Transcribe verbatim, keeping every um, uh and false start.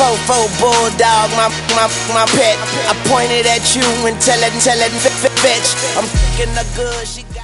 fofo bulldog, my, my, my pet. I pointed at you and tell it, tell it, bitch. I'm f***ing her good, she got